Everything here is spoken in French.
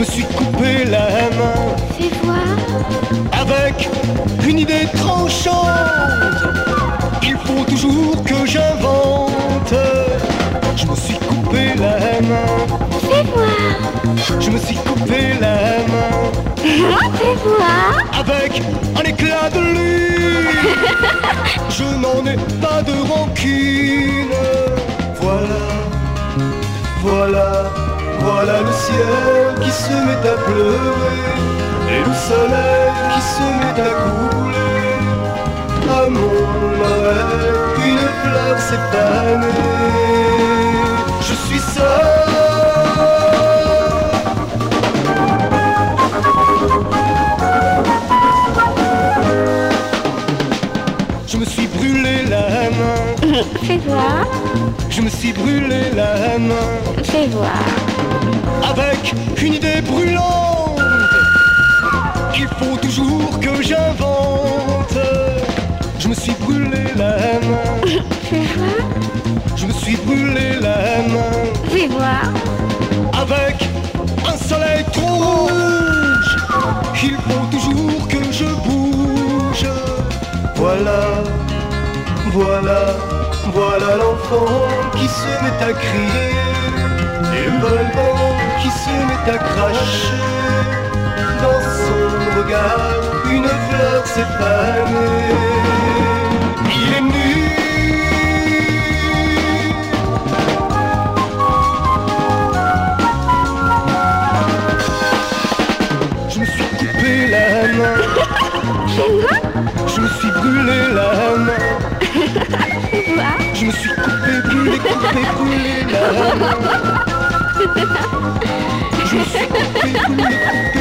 me suis coupé la main. Fais voir. Avec une idée tranchante, il faut toujours que j'invente. Je me suis coupé la main. Fais voir. Je me suis coupé la main. Fais voir. Avec un éclat de lune. Je n'en ai pas de rancune. Voilà, voilà, voilà le ciel qui se met à pleurer et le soleil qui se met à couler. À mon oreille, une fleur s'est fanée. Je suis seul. Je me suis brûlé la main. Fais voir. Je me suis brûlé la main. Fais voir. Avec une idée brûlante, il faut toujours que j'invente. Je me suis brûlé la main. Fais voir. Je me suis brûlé la main. Fais voir. Avec un soleil trop rouge, il faut toujours que je bouge. Voilà, voilà, voilà l'enfant qui se met à crier et le volcan qui se met à cracher. Dans son regard, une fleur s'est fanée. Il est nu. Je me suis coupé la main. Fais voir. Je me suis brûlé la main. Fais voir. Je me suis coupé, brûlé, brûlé la main. Je me suis coupé, brûlé,